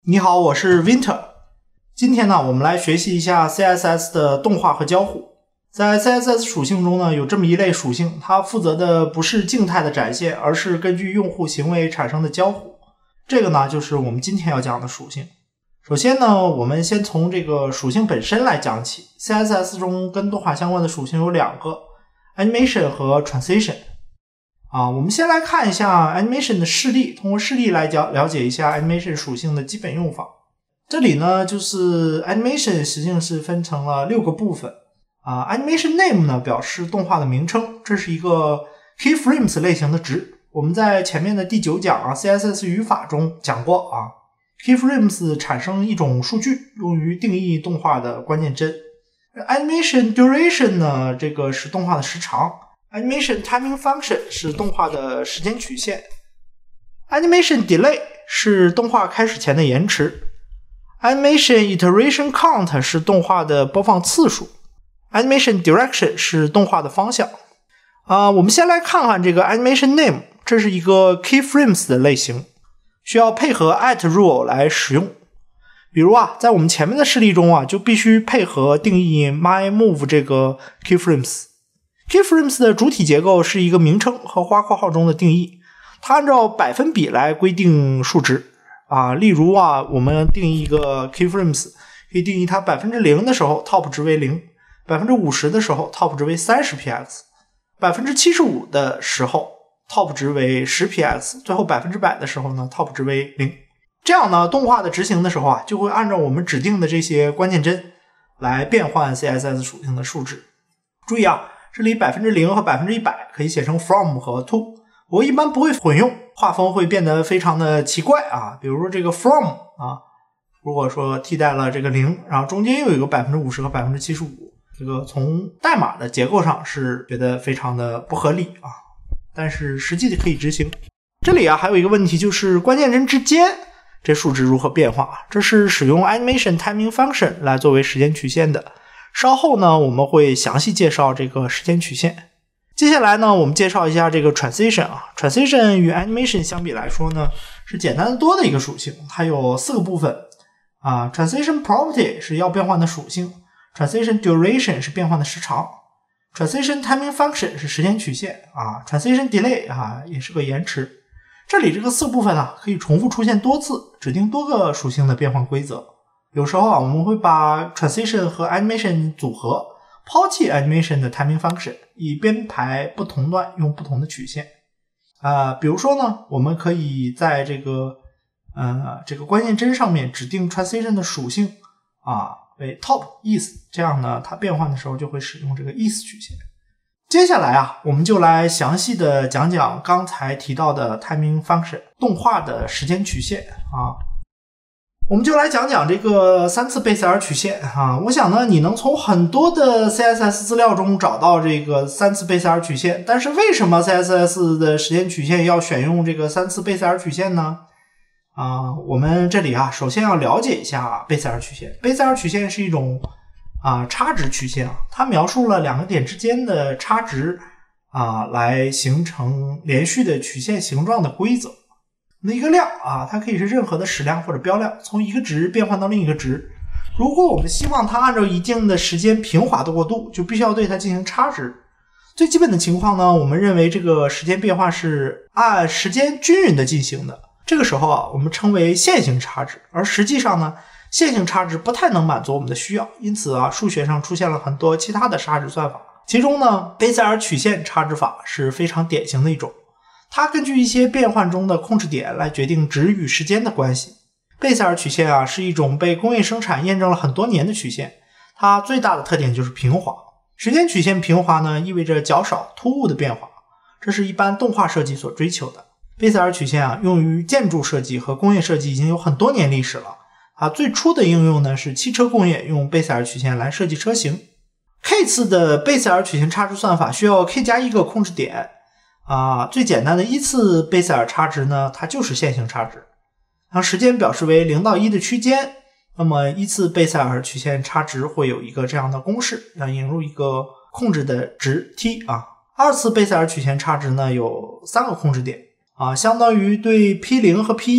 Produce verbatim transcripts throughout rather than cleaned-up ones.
你好，我是 Winter。今天呢，我们来学习一下 C S S 的动画和交互。在 C S S 属性中呢，有这么一类属性，它负责的不是静态的展现，而是根据用户行为产生的交互。这个呢，就是我们今天要讲的属性。首先呢，我们先从这个属性本身来讲起。C S S 中跟动画相关的属性有两个 ，Animation 和 Transition。啊，我们先来看一下 Animation 的示例，通过示例来了了解一下 Animation 属性的基本用法。这里呢，就是 Animation 实际上是分成了六个部分。啊 ，Animation Name 呢表示动画的名称，这是一个 Keyframes 类型的值。我们在前面的第九讲啊 C S S 语法中讲过啊 ，Keyframes 产生一种数据，用于定义动画的关键帧。Animation Duration 呢，这个是动画的时长。Animation Timing Function 是动画的时间曲线。Animation Delay 是动画开始前的延迟。Animation Iteration Count 是动画的播放次数。Animation Direction 是动画的方向。啊、呃，我们先来看看这个 Animation Name， 这是一个 Keyframes 的类型，需要配合 at rule 来使用。比如啊，在我们前面的示例中啊，就必须配合定义 myMove 这个 Keyframes。Keyframes 的主体结构是一个名称和花括号中的定义，它按照百分比来规定数值啊。例如啊，我们定义一个 Keyframes， 可以定义它 百分之零 的时候 top 值为零， 百分之五十 的时候 top 值为 三十 P X， 百分之七十五 的时候 top 值为 十 P X， 最后 百分之百 的时候呢 top 值为零。这样呢，动画的执行的时候啊，就会按照我们指定的这些关键帧来变换 C S S 属性的数值。注意啊，这里 百分之零 和 百分之百 可以写成 from 和 to， 我一般不会混用，画风会变得非常的奇怪啊。比如说这个 from 啊，如果说替代了这个零，然后中间又有一个 百分之五十 和 百分之七十五， 这个从代码的结构上是觉得非常的不合理啊，但是实际的可以执行。这里啊还有一个问题，就是关键帧之间这数值如何变化，这是使用 Animation Timing Function 来作为时间曲线的。稍后呢，我们会详细介绍这个时间曲线。接下来呢，我们介绍一下这个 Transition 啊。Transition 与 Animation 相比来说呢，是简单的多的一个属性，它有四个部分啊。Transition Property 是要变换的属性 ，Transition Duration 是变换的时长 ，Transition Timing Function 是时间曲线啊 ，Transition Delay 啊也是个延迟。这里这个四个部分啊，可以重复出现多次，指定多个属性的变换规则。有时候啊，我们会把 Transition 和 Animation 组合，抛弃 Animation 的 Timing Function， 以编排不同段用不同的曲线。呃，比如说呢，我们可以在这个呃这个关键帧上面指定 Transition 的属性啊为 Top East， 这样呢，它变换的时候就会使用这个 East 曲线。接下来啊，我们就来详细的讲讲刚才提到的 Timing Function 动画的时间曲线啊。我们就来讲讲这个三次贝塞尔曲线啊，我想呢，你能从很多的 C S S 资料中找到这个三次贝塞尔曲线，但是为什么 C S S 的时间曲线要选用这个三次贝塞尔曲线呢？啊，我们这里啊，首先要了解一下贝塞尔曲线。贝塞尔曲线是一种啊差值曲线，它描述了两个点之间的差值啊，来形成连续的曲线形状的规则。那一个量啊，它可以是任何的矢量或者标量，从一个值变换到另一个值。如果我们希望它按照一定的时间平滑的过渡，就必须要对它进行差值。最基本的情况呢，我们认为这个时间变化是按时间均匀的进行的。这个时候啊，我们称为线性差值。而实际上呢，线性差值不太能满足我们的需要，因此啊，数学上出现了很多其他的差值算法。其中呢，贝塞尔曲线差值法是非常典型的一种。它根据一些变换中的控制点来决定值与时间的关系。贝塞尔曲线啊，是一种被工业生产验证了很多年的曲线，它最大的特点就是平滑。时间曲线平滑呢，意味着较少突兀的变化，这是一般动画设计所追求的。贝塞尔曲线啊，用于建筑设计和工业设计已经有很多年历史了。啊，最初的应用呢是汽车工业用贝塞尔曲线来设计车型。K 次的贝塞尔曲线差值算法需要 K 加一个控制点。啊，最简单的一次贝塞尔差值呢，它就是线性差值。当时间表示为零到一的区间，那么一次贝塞尔曲线差值会有一个这样的公式，要引入一个控制的值 t 啊。二次贝塞尔曲线差值呢有三个控制点啊，相当于对 P 零 和 P 一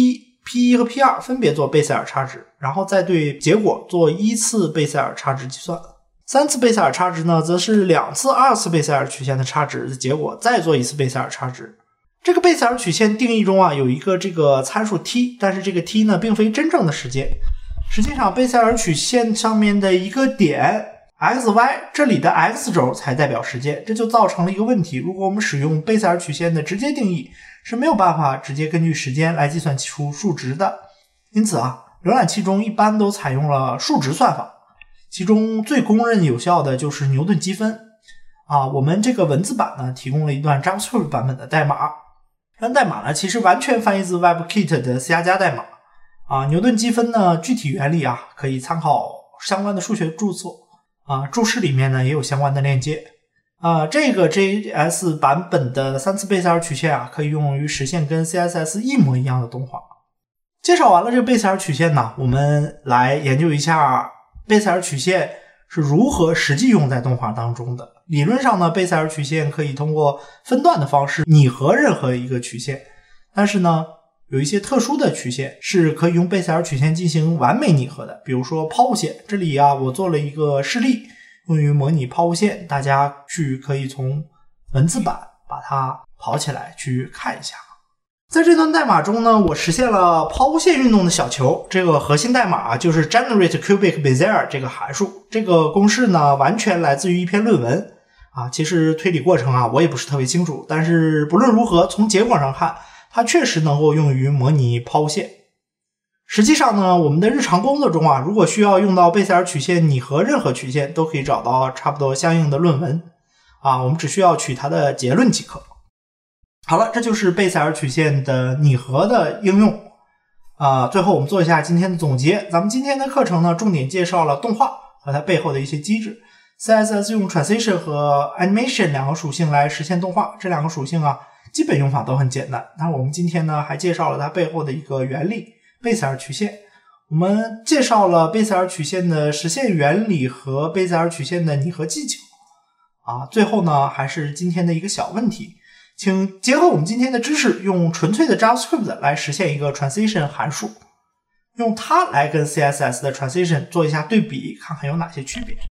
P 一 和 P 二 分别做贝塞尔差值，然后再对结果做一次贝塞尔差值计算。三次贝塞尔差值呢，则是两次二次贝塞尔曲线的差值的结果，再做一次贝塞尔差值。这个贝塞尔曲线定义中啊，有一个这个参数 t， 但是这个 t 呢，并非真正的时间。实际上，贝塞尔曲线上面的一个点 xy， 这里的 x 轴才代表时间，这就造成了一个问题。如果我们使用贝塞尔曲线的直接定义，是没有办法直接根据时间来计算出数值的。因此啊，浏览器中一般都采用了数值算法。其中最公认有效的就是牛顿积分啊，我们这个文字版呢提供了一段 JavaScript 版本的代码，这段代码呢其实完全翻译自 WebKit 的 C 加加代码啊。牛顿积分呢具体原理啊可以参考相关的数学著作啊，注释里面呢也有相关的链接啊。这个 J S 版本的三次贝塞尔曲线啊可以用于实现跟 C S S 一模一样的动画。介绍完了这个贝塞尔曲线呢，我们来研究一下贝塞尔曲线是如何实际用在动画当中的。理论上呢，贝塞尔曲线可以通过分段的方式拟合任何一个曲线，但是呢，有一些特殊的曲线是可以用贝塞尔曲线进行完美拟合的，比如说抛物线。这里啊，我做了一个示例，用于模拟抛物线，大家去可以从文字版把它跑起来去看一下。在这段代码中呢，我实现了抛物线运动的小球，这个核心代码啊就是 generate cubic bezier 这个函数。这个公式呢完全来自于一篇论文啊，其实推理过程啊我也不是特别清楚，但是不论如何，从结果上看，它确实能够用于模拟抛物线。实际上呢，我们的日常工作中啊，如果需要用到贝塞尔曲线拟合任何曲线，都可以找到差不多相应的论文啊，我们只需要取它的结论即可。好了，这就是贝塞尔曲线的拟合的应用啊、呃。最后我们做一下今天的总结。咱们今天的课程呢，重点介绍了动画和它背后的一些机制。C S S 用 transition 和 animation 两个属性来实现动画，这两个属性啊，基本用法都很简单。那我们今天呢，还介绍了它背后的一个原理——贝塞尔曲线。我们介绍了贝塞尔曲线的实现原理和贝塞尔曲线的拟合技巧啊。最后呢，还是今天的一个小问题。请结合我们今天的知识，用纯粹的 JavaScript 来实现一个 transition 函数，用它来跟 C S S 的 transition 做一下对比，看看有哪些区别。